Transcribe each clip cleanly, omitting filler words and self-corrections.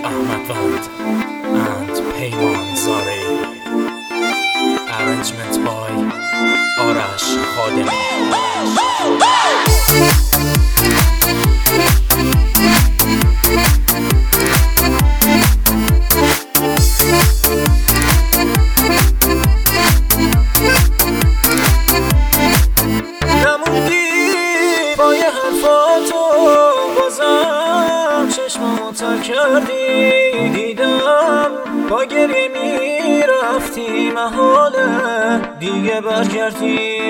Ahmad Vand and Peyman Zari. Arrangement by Arash Khademi. چشمو تر کردی دیدم با گریه میرفتی محاله دیگه برگردی.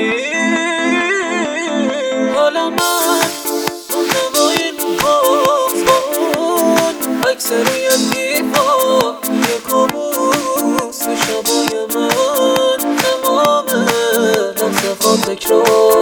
حالا من مونده این باز با اون اکثریت دیفا یه کابوس شبای من تمامه لحظه خواب تکرار